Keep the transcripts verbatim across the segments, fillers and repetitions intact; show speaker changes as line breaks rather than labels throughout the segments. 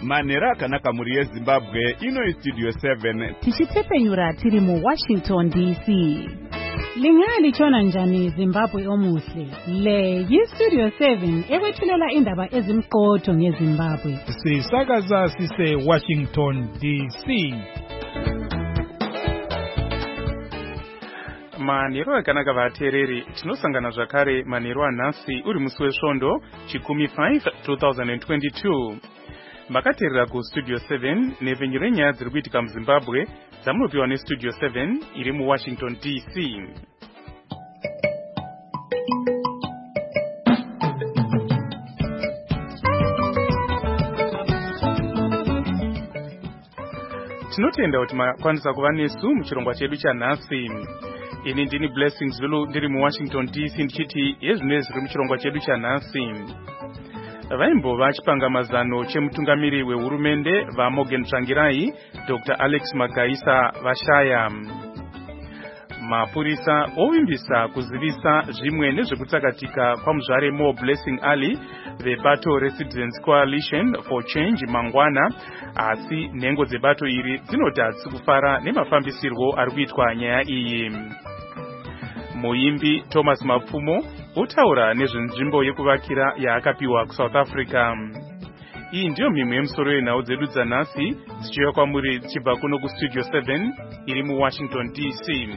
Manera akanaka muri Zimbabwe ino studio seven
tichitepenyura tiri mu Washington D C. Lingali chona njani Zimbabwe omuhle. Le yi studio seven ekwethulela indaba ezimqotho ngeZimbabwe.
Sisakaza sise Washington D C.
Manero akanaka vatereri tinosangana zvakare manero anhasi uri musi wesvondo chikumi five two thousand twenty-two. Makaterera ku studio seven nevenyu renyaya dziri kuitika muZimbabwe dzamunopiwa nestudio seven iri muWashington D C. Tinotenda kuti makwanisa kuva nesu muchirongwa chedu chanhasi. Ini ndini Blessings Zulu ndiri muWashington D C ndichiti yezvino zviri muchirongwa chedu chanhasi. Vaimbova chipangamazano chemutungamiri wehurumende vaMorgan Tsvangirai Doctor Alex Magaisa vashaya. Mapurisa ovimbisa kuzivisa zvimwe nezvekutsakatika kwamuzvare More Blessing Ali vebato reCitizens Coalition for Change mangwana, asi nhengo dzebato iri dzinoti hadzisi kufara nemafambisirwo ari kuitwa nyaya iyi. Muimbi Thomas Mapfumo otaura nezvenzvimbo yekuvakira yaakapiwa kuSouth Africa. Iyi ndiyo mimwe yemusoro yenhau dzedu dzanhasi dzichiuya kwamuri dzichibva kuno kustudio seven iri muWashington D C.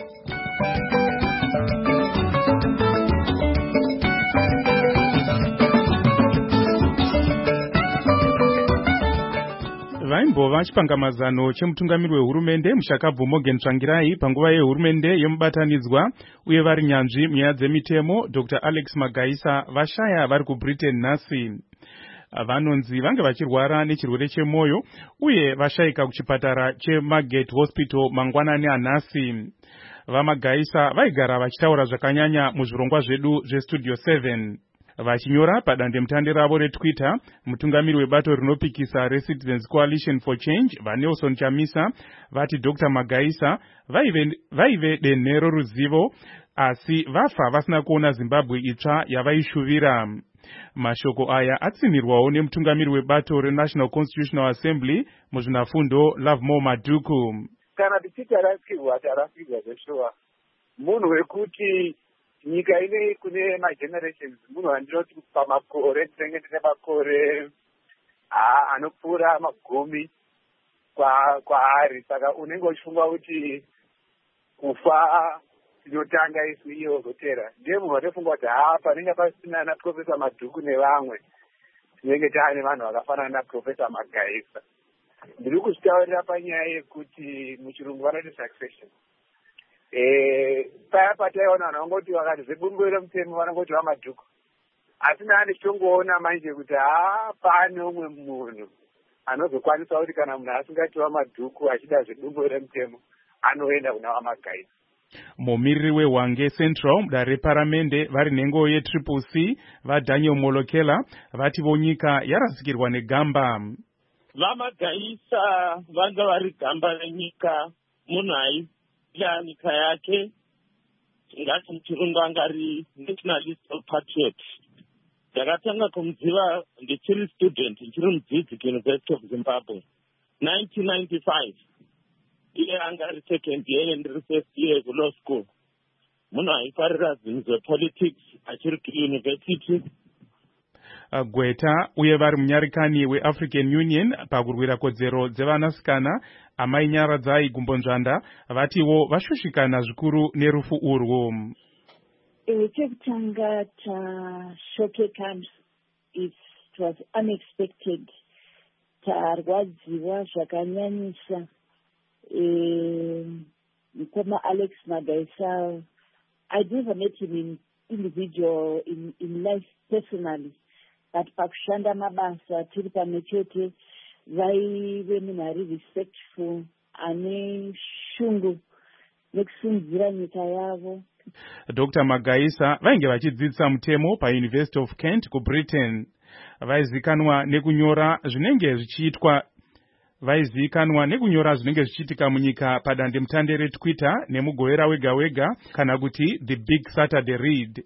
Vaimbova chipangamazano chemutungamiri wehurumende mushakabvu Morgan Tsvangirai panguva yehurumende yemubatanidzwa uye vari nyanzvi munyaya dzemitemo Doctor Alex Magaisa vashaya vari kuBritain nhasi. Vanonzi vange vachirwara nechirwere chemwoyo uye vashayika kuchipatara cheMargate Hospital mangwanani anhasi. VaMagaisa vaigara vachitaura zvakanyanya muzvirongwa zvedu zvestudio seven. Vachinyora padandemutande ravo reTwitter, mutungamiri webato rinopikisa reCitizens Coalition for Change vaNelson Chamisa vati Doctor Magaisa vaive, vaive denhero ruzivo asi vafa vasina kuona Zimbabwe itsva yavaishuvira. Mashoko aya atsinirwawo nemutungamiri webato reNational Constitutional Assembly muzvinafundo Lovemore Maduku.
Kana tichiti arapirwa tarapirwa zveshuwa munhu wekuti nyika ine kune magenerations munhu andinoti pamakore tinenge tine makore anopfuura magumi kwaari, saka unenge uchifunga kuti kufa tinotanga isu iyo wozotera. Ndiye munhu watofunga kuti haa panenge pasina naProfesa Madhuku nevamwe tinenge taane vanhu vakafanana naProfesa Magaisa. Ndiri kuzvitaurira panyaya yekuti muchirungu vanoti succession. Eh, paya pataiona vanhu vangoti vakati zvebumbiro remutemo vanongoti vaMadhuku, asi nani tichongoona manje kuti haa pane umwe munhu anozokwanisa kuti kana munhu asingati vaMadhuku achida zvebumbiro remutemo anoenda kuna vaMagaisa.
Mumiriri weHwange Central mudare reparamende vari nhengo yeTriple C vaDaniel Molokela vati vonyika yarasikirwa negamba.
VaMagaisa vanga vari gamba renyika, munhu aida nyika yake, ngati muchirungu angari nationalist or patriot. Ndakatanga kumuziva ndichiri student, ndichiri mudzidzi University of Zimbabwe nineteen ninety-five. Iye angari second year ndiri first year kulaw school. Munhu aifarira zvinhu zvepolitics achiri kuuniversity.
Gweta uye vari munyarikani weAfrican Union pakurwira kodzero dzevanasikana Amai Nyaradzai Gumbonzvanda vatiwo vashushikana zvikuru nerufu urwo.
Chekutanga tashokekana, it was unexpected. Tarwadziwa zvakanyanyisa. Mukoma Alex Magaisa, I never met him in individual in, in life personally. But pakushanda mabasa tiri pamwe chete vaive munhu ari respectful, ane shungu nekusimudzira nyika yavo.
Doctor Magaisa vainge vachidzidzisa mutemo paUniversity of Kent kuBritain. Vaizikanwa nekunyora zvinenge zvichiitwa vaizikanwa nekunyora zvinenge zvichiitika munyika padandemutande reTwitter nemugowera wega wega kana kuti The Big Saturday Read.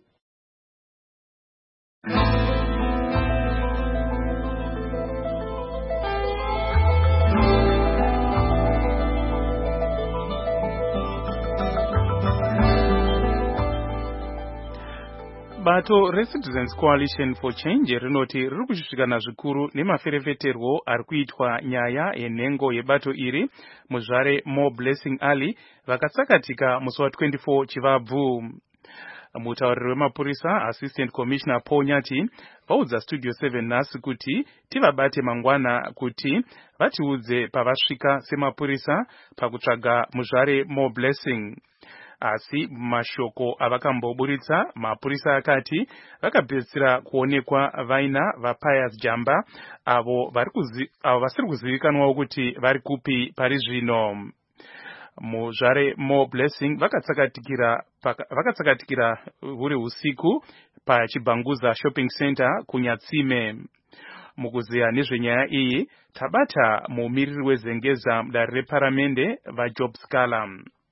Bato reCitizens Coalition for Change rinoti riri kushushikana zvikuru nemaferefeterwo ari kuitwa nyaya yenhengo yebato iri muzvare More Blessing Ali vakatsakatika musi wa twenty-four Chivabvu. Mutauriri wemapurisa Assistant Commissioner Paul Nyati vaudza Studio seven nhasi kuti tivabate mangwana kuti vatiudze pavasvika semapurisa pakutsvaga muzvare More Blessing. Asi mashoko avakamboburitsa mapurisa akati vakapedzisira kuonekwa vaina vaPius Jamba avo vasiri kuzivikanwawo kuti vari kupi pari zvino. Muzvare More Blessing vakatsakatikira vakatsakatikira huri usiku pachibhanguza shopping center kuNyatsime. Mukuziya nezvenyaya iyi tabata mumiriri wezengeza mudare reparamende vaJob Scala.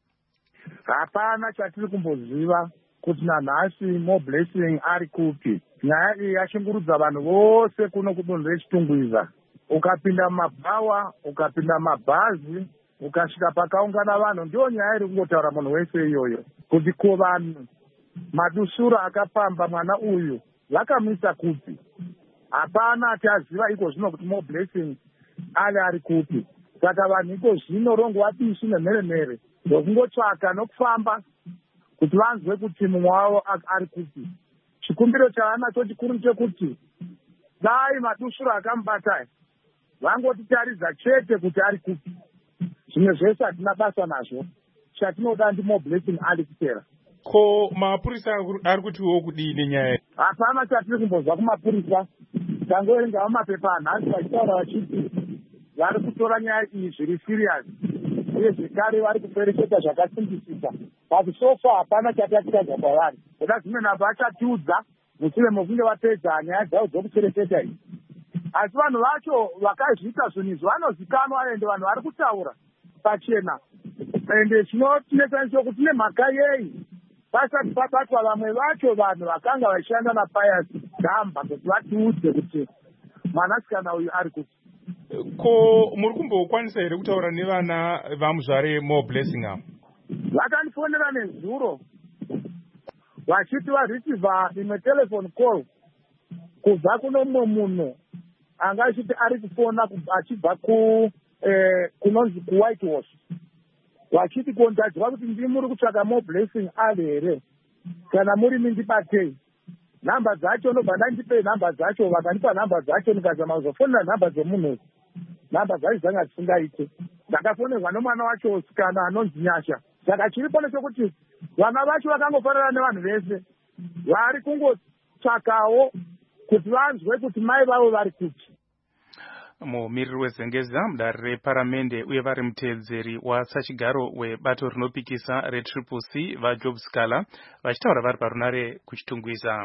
Hapana chatiri kumboziva kuti nanhasi More Blessing ari kupi. Nyaya iyi yashungurudza vanhu vose kuno kudunhu reChitungwiza. Ukapinda mumabhawa, ukapinda mumabhazi, ukasvika pakaungana vanhu, ndiyo nyaya iri kungotaura munhu wese iyoyo kuti ko vanhu madusura akapamba mwana uyu vakamisa kupi. Hapana achaziva iko zvino kuti More Blessing ali ari kupi. Saka vanhu iko zvino rongo bisu nemheremhere ndokungotsvaka nokufamba kuti vanzwe kuti mumwe wavo ari kupi. Chikumbiro chavanacho chikuru chekuti dai madusura akamubata vangotitaridza chete kuti ari kupi. Zvimwe zvese hatina basa nazvo. Chatinoda ndi More Blessing ali kupera.
Ko mapurisa ari kutiwo kudini nyaya?
Hapana chatiri kumbozwa kumapurisa. Tangoerengawo mapepa anhasi vachitaura vachiti vari kutora nyaya iyi zviri serious. Uye zvekare vari kupereketa zvakasimbidzika. But so far hapana chatatikaza kwavari. Kuda zvimwe navo vachatiudza mushure mokunge vapedza nyaya dzavo dzokupereketa iyi. Asi vanhu vacho vakazviita zvinhu izvi vanozikanwa ende vanhu vari kutaura pachena. Ende chinotinetsa ndechekuti tine mhaka yei pasati pabatwa vamwe vacho vanhu vakanga vachishanda naPius Jamba kuti vatiudze kuti mwanasikana uyu ari kuti.
Ko muri kumbokwanisa here kutaura nevana vamuzvare More Blessing avo?
Vakandifonera nezuro vachiti varisiva imwe telephone call kubva kuno mumwe munhu anga achiti ari kufona achibva ku kunonzi kuWhite Horse. Vachiti konzadzwa kuti ndiri muri kutsvaka More Blessing ali here kana muri mindibatei. Nhamba dzacho ndobva ndandipe nhamba dzacho, vakandipa nhamba dzacho ndikazama kuzofonera nhamba dzemunhu. Nhamba dzacho dzanga dzisingaite. Ndakafonerwa nomwana wacho usikana anonzi Nyasha. Saka chiripo nechekuti vana vacho vakangofarana nevanhu vese vari kungotsvakawo kuti vanzwe kuti mai vavo vari kuti.
Mumiriri wezengeza mudare reparamende uye vari muteedzeri wasachigaro webato rinopikisa reTriple C vaJob Scala vachitaura vari parunare kuChitungwiza.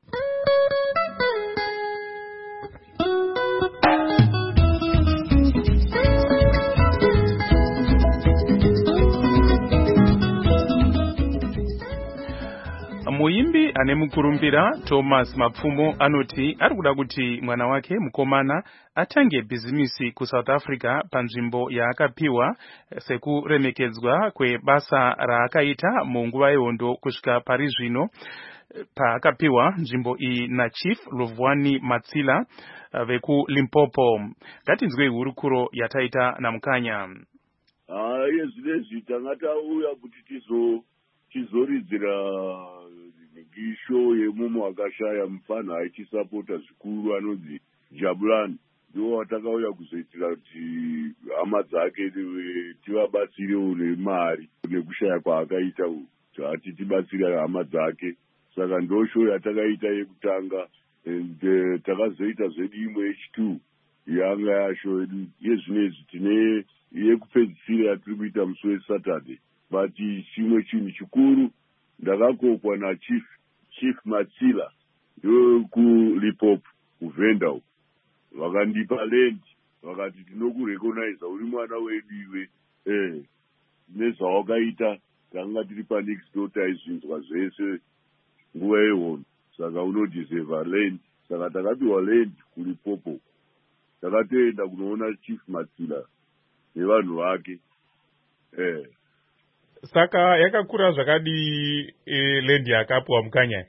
Muimbi ane mukurumbira Thomas Mapfumo anoti ari kuda kuti mwana wake mukomana atange bhizimisi kuSouth Africa panzvimbo yaakapiwa sekuremekedzwa kwebasa raakaita munguva yehondo kusvika pari zvino paakapiwa nzvimbo iyi naChief Lovwani Matsila vekuLimpopo. Ngatinzwei hurukuro yataita namukanya.
Ah, yezvinezvi tanga tauya kuti tizo tizoridzira ngisho yemumo akashaya mufana aichisapota zvikuru anonzi Jabulani. Ndiwo watakauya kuzoitira kuti hama dzake tivabatsirewo nemari nekushaya kwaakaita kuti tibatsire hama dzake. Saka ndosho yatakaita yekutanga, and takazoita zvedu imwe yechitu yanga yasho yezvinezvi tine yekupedzisira yatiri kuita musi weSaturday. But chimwe chinhu chikuru ndakakokwa naChief Chief Matsila yokuLimpopo kuVenda. Vakandipa land vakati tinokurecognize uri mwana wedu iwe eh nezvawakaita tanga tiri panext door taizvinzwa zvese nguva yehondo. Saka unodeserva land. Saka takapiwa land kuLimpopo. Takatoenda kunoona Chief Matsila nevanhu vake eh
Saka yakakura zvakadi e, land yakapiwa mukanya.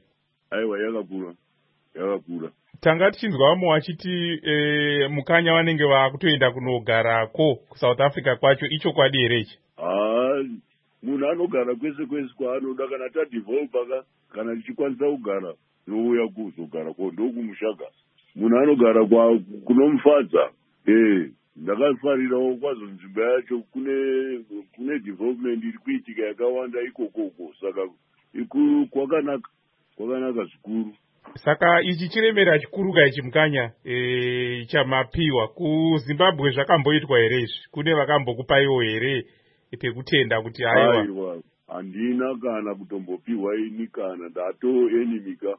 aiwa yakakura yakakura.
Tanga tichinzwamo wachiti e, mukanya vanenge vakutoenda kunogarako kuSouth Africa kwacho icho kwadi here ichi?
Ah, munhu anogara kwese kwese kwaanoda kana tadevelopa ka kana tichikwanisa kugara nouya kuzogara ko ndokumushaka. Munhu anogara kwa kunomufadza. Eh, ndakafarirawo kwazo nzvimbo yacho kune kune development iri kuitika yakawanda ikokoko saka iku kwakanaka kwakanaka zvikuru.
Saka ichi chiremera chikuru ka ichi mukanya e, chamapiwa kuZimbabwe zvakamboitwa here izvi? Kune vakambokupaiwo here pekutenda kuti aiwa?
Handina kana kutombopiwa ini kana ndato enemy ka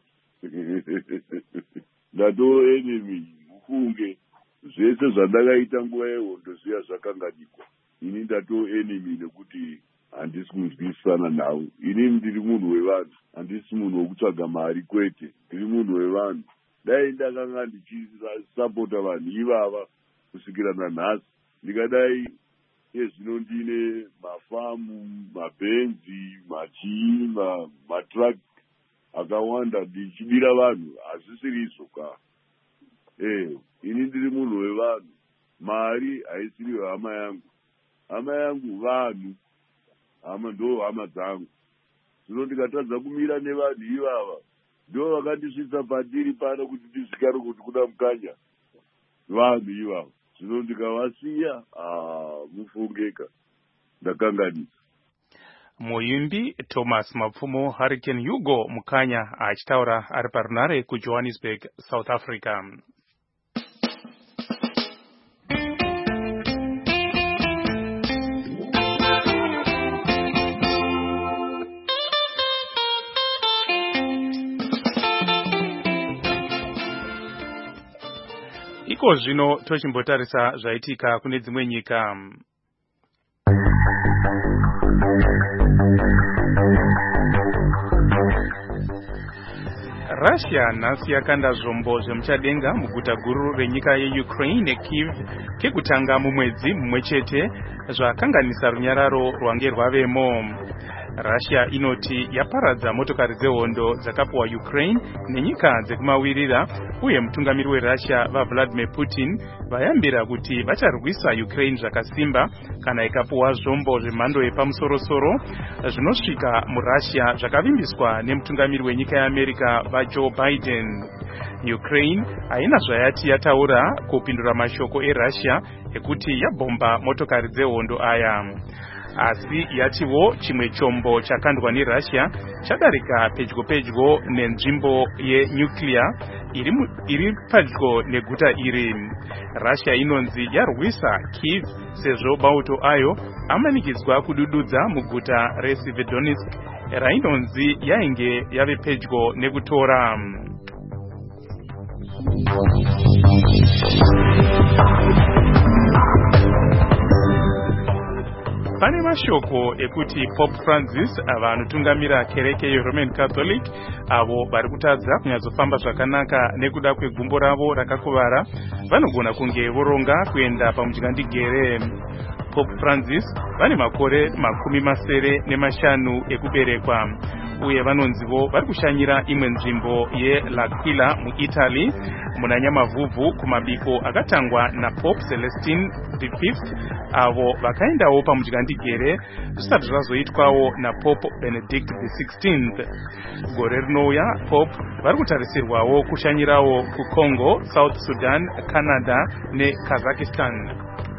ndato enemy mufunge zvese zvandakaita nguva yehondo zviya zvakangadikwa. Ini ndato enemy nekuti handisi kunzwisisana nawo. Ini ndiri munhu wevanhu, handisi munhu wekutsvaga mari kwete, ndiri munhu wevanhu. Dai ndakanga ndichisapota vanhu ivava kusvikira nanhasi, ndikadai ezvino ndine mafamu, mabhenzi, machii, matruck akawanda ndichidira vanhu, hazvisiri izvo ka. Eh, ini ndiri munhu wevanhu. Mari haisiri hama yangu. Hama yangu vanhu. Hama ndo hama dzangu. Zvino ndikatadza kumira nevanhu ivava, ndo vakandisvitsa pandiri pano kuti ndizvikare kuti kuda mukanya vanhu ivava. Zvino ndikavasiya, ah, mufungeka ndakanganisa.
Muimbi Thomas Mapfumo Hurricane Hugo mukanya achitaura ari parunare kuJohannesburg, South Africa. Iko zvino tochimbotarisa zvaitika kune dzimwe nyika. Russia nhasi yakanda zvombo zvemuchadenga muguta guru renyika yeUkraine Kyiv kekutanga mumwedzi mumwe chete zvakanganisa runyararo rwange rwavemo. Russia inoti yaparadza motokari dzehondo dzakapuwa Ukraine nenyika dzekumawirira, uye mutungamiri weRussia vaVladimir Putin vayambira kuti vacharwisa Ukraine zvakasimba kana ikapuwa zvombo zvemhando yepamusorosoro zvinosvika muRussia zvakavimbiswa nemutungamiri wenyika yeAmerica vaJoe Biden. Ukraine haina zvayati yataura kupindura mashoko eRussia ekuti yabhomba motokari dzehondo aya. Asi yatiwo chimwe chombo chakandwa neRussia chadarika pedyo pedyo nenzvimbo yenuclear iri, iri pedyo neguta iri. Russia inonzi yarwisa Kyiv sezvo mauto ayo amanikidzwa kudududza muguta reSeverodonetsk rainonzi yainge yave pedyo nekutora. Pane mashoko ekuti Pope Francis ava anotungamira kereke yeRoman Catholic avo vari kutadza kunyadzofamba zvakanaka nekuda kwegumbo ravo rakakuvara vanogona kunge voronga kuenda pamudyandingere. Pope Francis vane makore makumi masere nemashanu ekuberekwa, uye vanonzivo vari kushanyira imwe nzvimbo yeL'Aquila muItaly muna nyamavhuvhu kumabiko akatangwa naPope Celestine the fifth avo vakaendawo pamudyandingere zvisati zvazoitwawo naPope Benedict the sixteenth. Gore rinouya Pope vari kutarisirwawo kushanyirawo kuCongo, South Sudan, Canada neKazakhstan.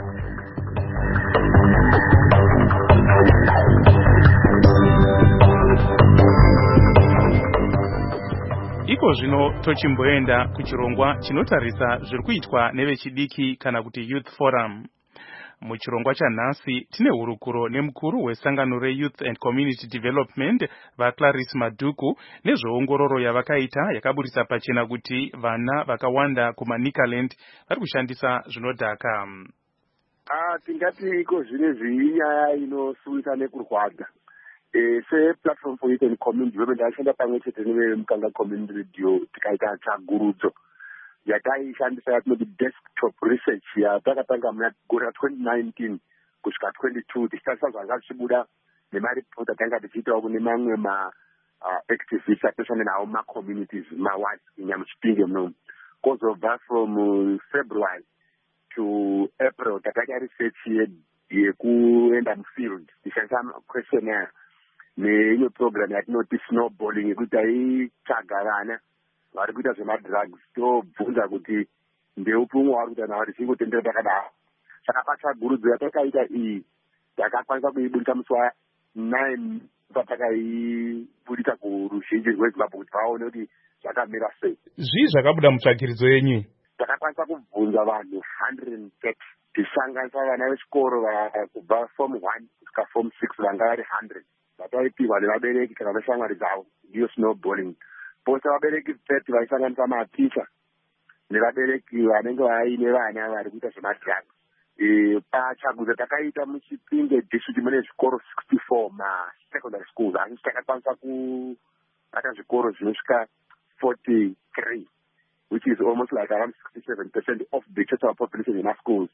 Iko zvino tochimboenda kuchirongwa chinotarisa zviri kuitwa nevechidiki kana kuti Youth Forum. Muchirongwa chanhasi tine hurukuro nemukuru wesangano reYouth and Community Development vaClarice Maduku nezveongororo yavakaita yakaburisa pachena kuti vana vakawanda kumaNicaland vari kushandisa zvinodhaka.
Ah, tingati iko zvinezvi inyaya inosuwisa nekurwadza. Eh, se platform for youth and community development ashanda pamwe chete nevemukanga community radio tikaita tsvagurudzo yataishandisa yatinoti desktop research yatakatanga muna gore twenty nineteen kusvika twenty two tichitarisa zvanga zvichibuda nemaripoti atanga tichiitawo kune mamwe
uh, activists especially nawo ma-communities ma-wards nyamuchipinge munomu kozobva from uh, February to April takaita research yekuenda mufield tishandisa questionnaire neimwe program yatinoti snowballing yekuti taitsvaga vana vari kuita zvemadrugs tobvunza kuti ndeupi umwe vari kuita nawo richingotendera takadaro saka patsvagurudzo yatakaita iyi takakwanisa kuibudisa musi wa9 patakaibudisa kuruzhinji rwezimbabwe kuti vaone kuti zvakamira sei.
Zvii zvakabuda mutsvagiridzo yenyu?
Takakwanisa kubvunza vanhu one hundred thirty tisanganisa vana vechikoro kubva form one kusvika form six vanga vari one hundred vataipihwa nevabereki kana veshamwari dzavo ndiyo snowballing. Pose vabereki thirty vaisanganisa maticha nevabereki vanenge vaine vana vari kuita zvemadrugs. Patsvagudzo takaita muchipinge district mune zvikoro sixty-four masecondary schools asi takakwanisa kubata zvikoro zvinosvika forty-three which is almost like around sixty-seven percent of the total population in our schools.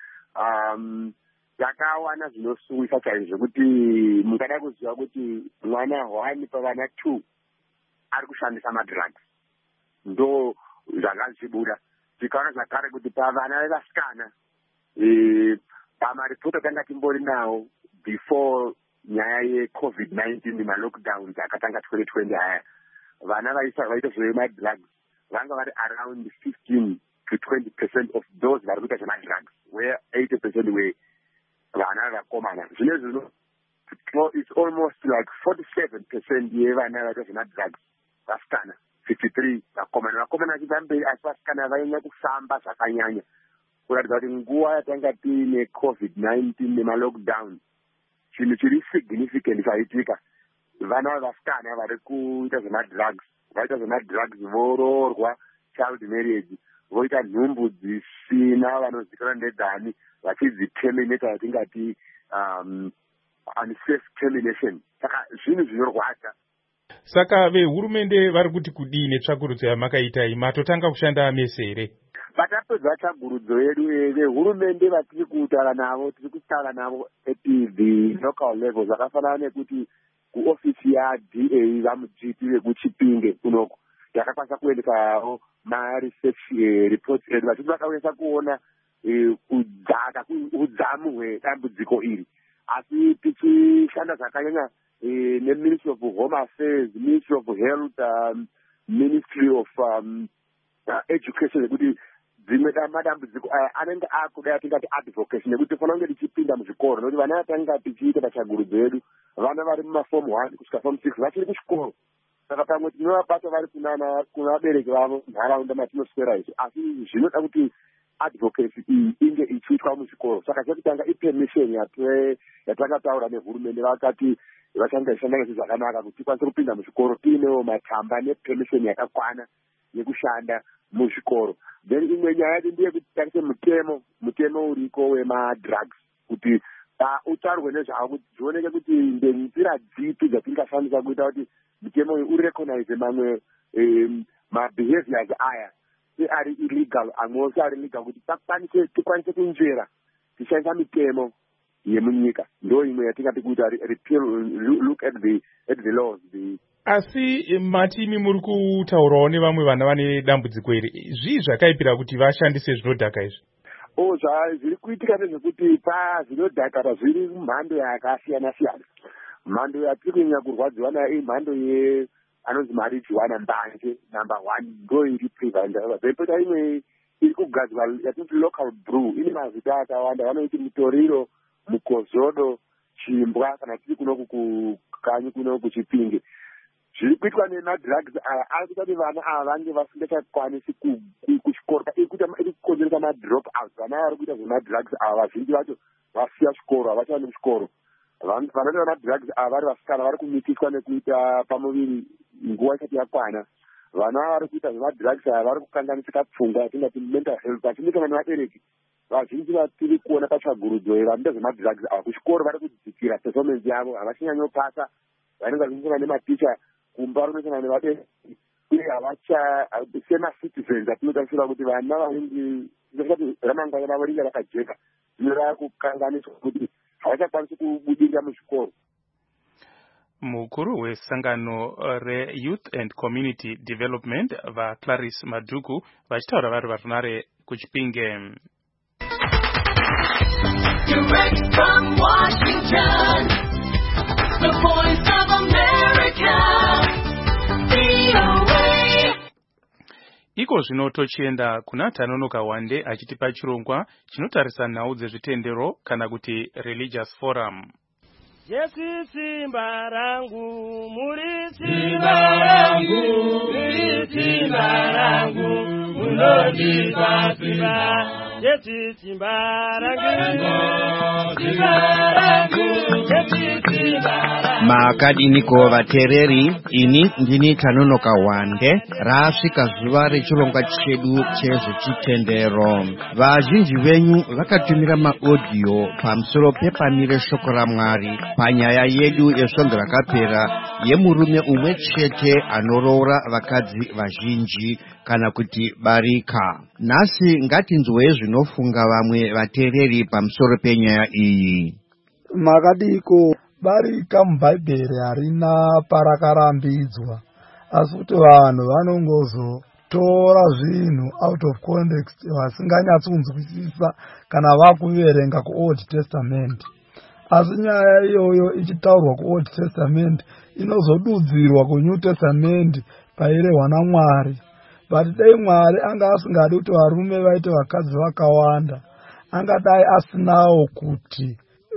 Um, takawana zvinosuwisa chaizvo kuti mungada kuziva kuti mwana one pavana two ari kushandisa madrugs ndo zvanga zvichibuda. Tikaona zvakare kuti pavana vevasikana pamaripoti atanga timbori nawo before nyaya yecovid nineteen nemalockdowns akatanga twenty twenty aya vana vaita zvemadrugs vanga vari around fifteen to twenty percent of those vari kuita zvemadrugs where eighty percent were vana vakomana. Zvine zvino it's almost like forty-seven percent yevana vaita zvemadrugs vasikana, fifty-three vakomana. Vakomana vachibva mberi asi vasikana vainya kufamba zvakanyanya kuratidza kuti nguva yatanga tiine covid nineteen nemalockdown chinhu chiri significant chaitika. Vana vasikana vari kuita zvemadrugs vaita zvemadrugs vororwa child marriage voita nhumbu dzisina vanozikanwa ndedzani vachidziterminata yatingati um, unsafe termination. Saka zvinhu zvinorwadza.
Saka vehurumende vari kuti kudii netsvakurudzo yamakaitai matotanga kushanda mese here?
Patapedza tsvagurudzo yedu vehurumende vatiri kutaura navo tiri kutaura navo at the local level zvakafanana nekuti kuofisi yaD A vamuG P vekuchipinge kunoko yakakwanisa kuendesawo maresearch reports edu vachiti vakawesa kuona kudzaka udzamu hwedambudziko iri asi tichishanda zvakanyanya neministry of home affairs, ministry of health, um, ministry of um, uh, education ekuti dzimwe madambudziko aya anenge akuda yatingati advocacy nekuti fanira kunge tichipinda muzvikoro nokuti vana vatanga tichiita patsvagurudzo yedu vana vari mumaform one kusvika form six vachiri kuchikoro. Saka pamwe tinovabata vari kunana kuna vabereki vavo nharaunda matinoswera isu asi zvinoda kuti advocacy iyi inge ichiitwa muzvikoro. Saka chekutanga ipermission yatakataura nehurumende vakati vachanga ishanda ngezvi zvakanaka kuti tikwanise kupinda muzvikoro tiinewo matamba nepermission yakakwana yekushanda muzvikoro. Then imwe nyaya yacho ndeyekuti takise mutemo mutemo uriko wemadrugs kuti utarwe nezvawo kuti zvioneke kuti ndenzira dzipi dzatingashandisa kuita kuti mutemo uyu urecognize mamwe mabehaviors aya ari illegal amwe ari legal kuti takwanise tikwanise kunjera tishandisa mitemo yemunyika. Ndo imwe yatingati kuita repeal, look at the at the laws the
asi matimi muri kutaurawo nevamwe vana vane dambudziko iri zvii zvakaipira kuti vashandise zvinodhaka izvi?
O zviri kuitika nezvekuti pazvinodhaka zviri mhando yakasiyana siyana. Mhando yatiri kunyanya kurwadziwa nayo imhando ye anonzi marijuana mbanje number one ndo iri prevalent. Zvoipota imwe iri kugadzirwa yatinoti local brew ine mazita akawanda vanoiti mutoriro, mukozodo, chimbwa kana tiri kunoku kukanyi kunoku kuchipinge. Zviri kuitwa nemadrugs aya ari kuita kuti vana ava vange vasingachakwanisi kuchikoro iri kukonzeresa madrop out. Vana vari kuita zvemadrugs ava vazhinji vacho vasiya chikoro havachawani kuchikoro. Vanoita madrugs ava vari vasikana vari kumitiswa nekuita pamuviri nguva isati yakwana. Vana vari kuita zvemadrugs ava vari kukanganisika pfungwa yatingati mental health vachimitana nevabereki. Vazhinji vatiri kuona patsvagurudzo vanoita zvemadrugs ava kuchikoro vari kudzikira performance yavo havachanyanyopasa vanenge vachimisana nematicha kumba runosana nevabereki uye havacha semacitizens atinotarisira kuti vana vanenge kuti ramangwana ravo ringe rakajeka zvino rava kukanganiswa kuti havachakwanisi kubudirira muzvikoro.
Mukuru wesangano re-Youth and Community Development vaClarice Maduku vachitaura vari varunare kuchipinge.
Direct from Washington, the voice of America, V O A.
Iko zvino tochienda kuna Tanonoka Wande achitipa chirongwa chinotarisa nhau dzezvitendero kana kuti Religious Forum.
Yesu simba rangu, muri simba rangu, muri simba rangu, munondipa simba. Yesu simba rangu, simba rangu, Yesu simba rangu.
Maakadi niko vatereri, ini ndini Tanonoka Wande, rasvika zuva rechirongwa chedu chezvechitendero. Vazhinji venyu vakatumira maaudio pamusoro pepamire shoko raMwari panyaya yedu yesvondo rakapera yemurume umwe chete anoroora vakadzi vazhinji kana kuti barika. Nhasi ngatinzwe zvinofunga vamwe vatereri pamusoro penyaya iyi.
Makadiko barika mubhaibheri harina parakarambidzwa, asi kuti vanhu vanongozotora zvinhu out of context vasinganyatsunzwisisa kana vakuverenga kuOld Testament. Asi nyaya iyoyo ichitaurwa kuOld Testament inozodudzirwa kuNew Testament pairehwa naMwari. But dai Mwari anga asingadi kuti varume vaite vakadzi vakawanda, angadai asinawo kuti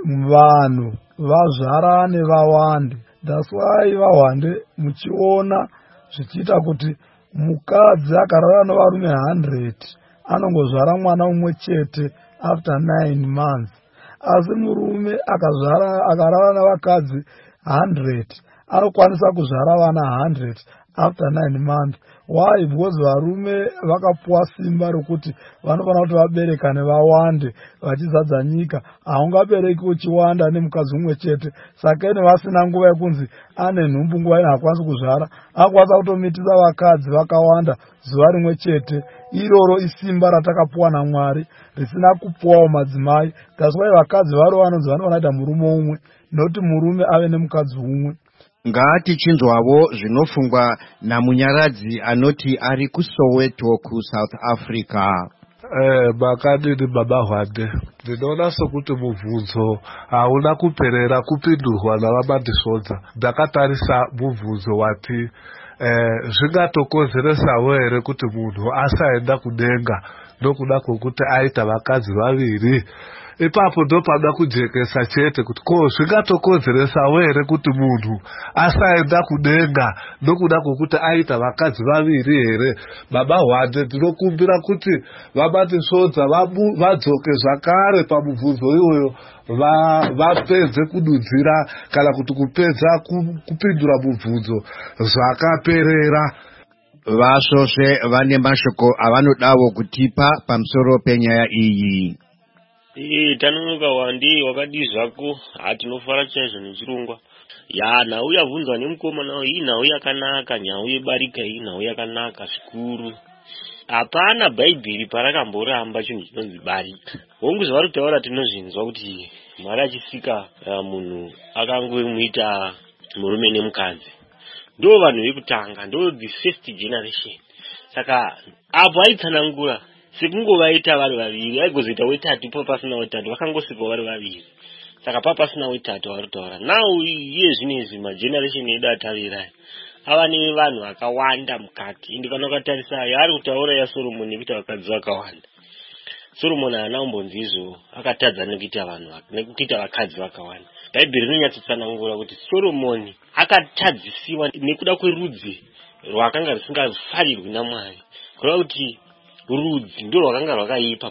vanhu vazvarane vawande. That's why vawande muchiona zvichiita kuti mukadzi akarara navarume one hundred anongozvara mwana umwe chete after nine months. Asi murume akazvara akarara navakadzi one hundred anokwanisa kuzvara vana one hundred after nine months. Why? Because varume vakapuwa simba rokuti vanofana kuti vaberekane vawande vachizadza nyika. Haungabereki uchiwanda nemukadzi umwe chete. Saka ine vasina nguva yekunzi ane nhumbu nguva ino hakwanisi kuzvara, akwanisa kutomitisa vakadzi vakawanda zuva rimwe chete. Iroro isimba ratakapuwa naMwari risina kupuwawo madzimai. That's why vakadzi vari vanonzi vanofana kuita murume umwe, noti murume ave nemukadzi umwe.
Ngatichinzwavo zvinofungwa namunyaradzi anoti ari kuSoweto kuSouth Africa.
Eh, bakadini baba Wande, ndinoona sokuti mubvunzo hauna kuperera kupindurwa navamandisodza. Ndakatarisa mubvunzo wati eh, zvingatokozeresawo here kuti munhu asaenda kudenga nokuda kwokuti aita vakadzi vaviri. Ipapo ndopada kujekesa chete kuti ko zvingatokozeresawo here kuti munhu asaenda kudenga nokuda kwokuti aita vakadzi vaviri here. Baba Wande, ndinokumbira kuti vamandisodza vadzoke zvakare pamubvunzo iyoyo vapedze kududzira kana kuti kupedza kupindura mubvunzo zvakaperera.
Vasvosve vane mashoko avanodawo kutipa pamusoro penyaya iyi.
Eh, Tanonoka Wande, wakadi zvako hatinofara chaizvo nechirongwa. Ya, nhau yabvunzwa nemukomana iyi nhau yakanaka, nhau yebarika iyi nhau yakanaka zvikuru. Hapana bhaibheri parakamboramba chinhu chinonzi barika. Hongu zvavari kutaura tinozvinzwa kuti Mwari achisika uh, munhu akangomuita murume nemukadzi. Ndo vanhu vekutanga, ndo the first generation. Saka apo aitsanangura sekungovaita vari vaviri, aigozoita wetatu ipo pasina wetatu, vakangosika vari vaviri. Saka pa pasina wetatu vari kutaura. Now iye zvinezvi mageneration edu atavirai ava nevanhu vakawanda mukati. Ende kana ukatarisa yaari kutaura yaSoromoni nekuita vakadzi vakawanda. Soromoni haana kumbonzi izvo, akatadza nekuita vanhu nekuita vakadzi vakawanda. Bhaibheri rinonyatsotsanangura kuti Soromoni akatadzisiwa nekuda kwerudzi rwakanga rusingafarirwi naMwari. Kureva kuti rudzi ndo rwakanga rwakaipa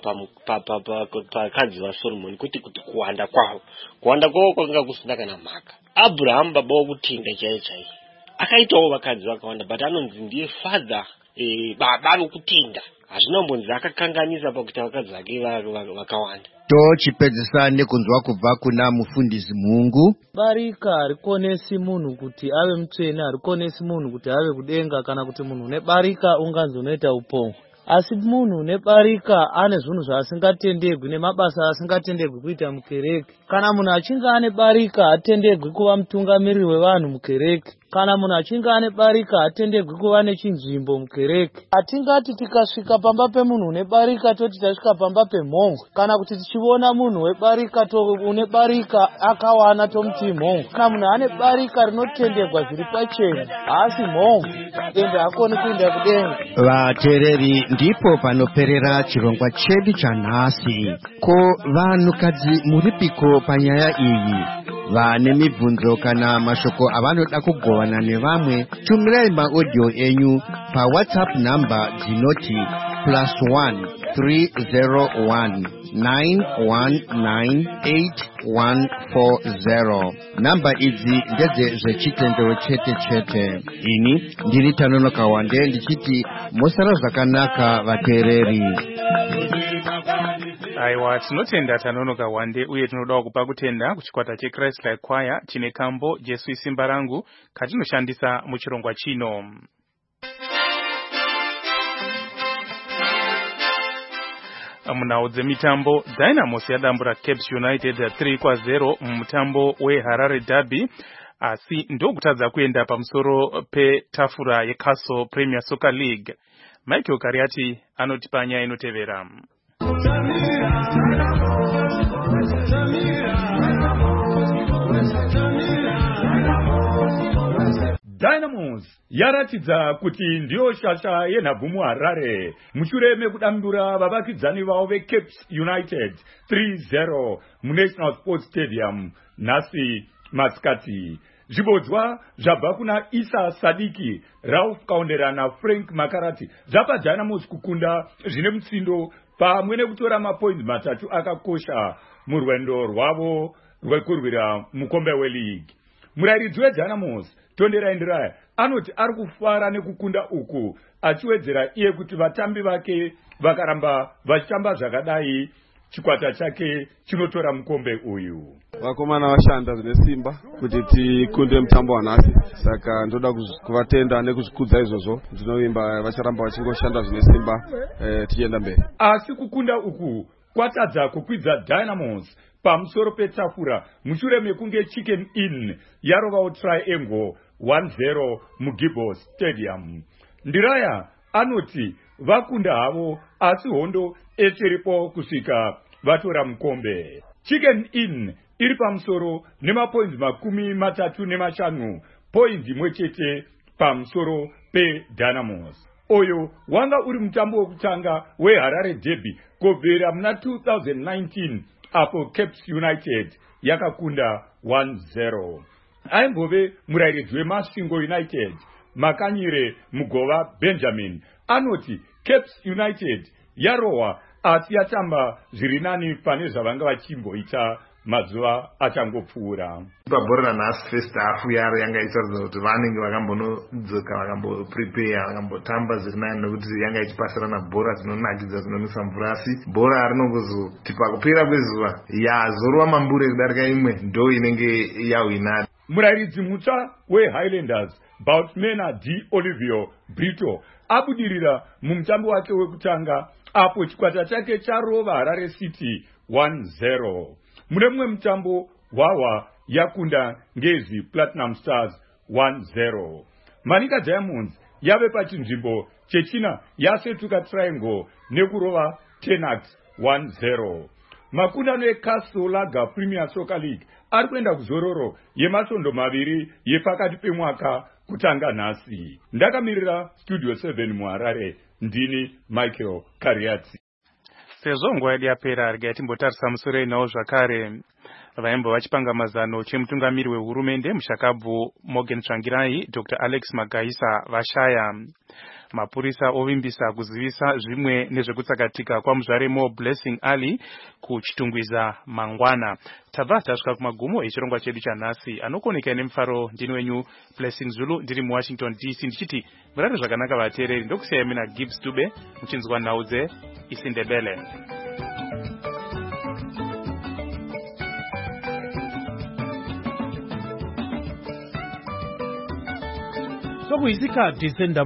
pakadzi vaSoromoni, kuti kuti kuwanda kwavo. Kuwanda kwavo kwakanga kusina kana mhaka. Abraham baba wokutenda chaiye chaiye akaitawo vakadzi vakawanda, but anonzi ndiye father eh, baba vokutenda. Hazvina kumbonzi akakanganisa pakuita vakadzi vake vakawanda.
Tochipedzisa nekunzwa kubva kuna mufundisi Mungu.
Barika harikonesi munhu kuti ave mutsvene, harikonesi munhu kuti ave kudenga, kana kuti munhu nebarika unganzi unoita upofu. asi munhu nebarika ane zvinhu zvaasingatendegwi nemabasa asingatendegwi kuita mukereke. Kana munhu achinge ane barika hatendegwi kuva mutungamiriri wevanhu mukereke. Kana munhu achinge ane barika hatendegwi kuva nechinzvimbo mukereke. Hatingati tikasvika pamba pemunhu une barika toti tasvika pamba pemhongwe, kana kuti tichiona munhu webarika une barika akawana tomuti mhongwe. Kana munhu ane barika rinotendegwa zviri pachena haasi mhongwe, ende hakoni kuenda kudenga.
Vateereri, ndipo panoperera chirongwa chedu chanhasi. Ko vanhukadzi muripiko panyaya iyi? Vane mibvunzo kana mashoko avanoda kugovana nevamwe, tumirai maaudio enyu pa WhatsApp namba dzinoti plus one three zero one nine one nine eight one four zero. Namba idzi ndedze zvechitendero chete chete. Ini ndiri Tanonoka Wande ndichiti mosara zvakanaka vateereri.
Aiwa, tinotenda Tanonoka Wande uye tinoda kupa kutenda kuchikwata cheChrist Like Choir chine kambo Jesu Isimba Rangu katinoshandisa muchirongwa chino. Munhau dzemitambo, Dynamos yadambura Caps United three kwa zero mumutambo weHarare Derby, asi ndokutadza kuenda pamusoro petafura yeCastle Premier Soccer League. Michael Kariati anotipa nyaya inotevera.
Dynamos yaratidza kuti ndiyo shasha yenhabvu muHarare mushure mekudambura vavakidzani vavo veCaps United three zero muNational Sports Stadium nhasi masikati. Zvibodzwa zvabva kuna Isa Sadiki, Ralph Kaundera naFrank Makarati zvapa Dynamos kukunda zvine mutsindo pamwe nekutora mapoints matatu akakosha murwendo rwavo rwekurwira mukombe weLeague. Murairidzi weDynamos Tondera Ndiraya anoti ari kufara nekukunda uku, achiwedzera iye kuti vatambi vake vakaramba vachitamba zvakadai chikwata chake chinotora mukombe uyu.
Vakomana vashanda zvine simba kuti tikunde mutambo wanhasi, saka ndoda kuvatenda nekuzvikudza izvozvo. Ndinovimba vacharamba vachingoshanda zvine simba eh, tichienda mberi.
Asi kukunda uku kwatadza kukwidza Dynamos pamusoro petafura mushure mekunge Chicken Inn yarovawo Triangle one zero muGibbon Stadium. Ndiraya anoti vakunda havo asi hondo echiripo kusvika vatora mukombe. Chicken Inn iri pamusoro nemapoints makumi matatu nemashanu, point imwe chete pamusoro peDynamos. Oyo wanga uri mutambo wekutanga weHarare Derby kubvira muna two thousand nineteen apo Caps United yakakunda one zero. Aimbove murairidzi weMasvingo United Makanyire Mugova Benjamin anoti Caps United yarohwa asi yatamba zviri nani pane zvavanga vachimboita mazuva achangopfuura.
Pabhora nhasi first half yaro yanga ichiratidza kuti vanenge vakambonodzoka vakamboprepare vakambotamba zviri nani nokuti yanga ichipasirana bhora dzinonakidza dzinomisa mvura, asi bhora rinongozoti pakupera kwezuva yazorova mambure kudarika imwe ndo inenge yahwina.
Murairidzi mutsva weHighlanders Boutmena D Olivio Brito abudirira mumutambo wake wekutanga apo chikwata chake charova Harare City one zero. Mune mumwe mutambo Wawa yakunda Ngezi Platinum Stars one zero. Manika Diamonds yave pachinzvimbo chechina yasetuka Triangle nekurova Tenax one zero. Makundano eCastle Lager Premier Soccer League ari kuenda kuzororo yemasvondo maviri yepakati pemwaka kutanga nhasi. Ndakamirira Studio seven muHarare, ndini Michael Kariati.
Sezvo nguva yedu yapera, regai timbotarisa musoro inawo zvakare. Vaimbo vachipanga mazano chemutungamiri wehurumende mushakabvu Morgan Tsvangirai, Doctor Alex Magaisa vashaya. Mapurisa ovimbisa kuzivisa zvimwe nezvekutsakatika kwamuzvare Mo Blessing Ali kuchitungwiza mangwana. Tabva tasvika kumagumo echirongwa chedu chanhasi. Anokoneka nemufaro ndini wenyu Blessing Zulu, ndiri muWashington D C ndichiti murare zvakanaka vateereri. Ndokusiyai mina Gibbs Dube muchinzwa nhau dzeIsindebele.
Sokuyisikhathi sendaba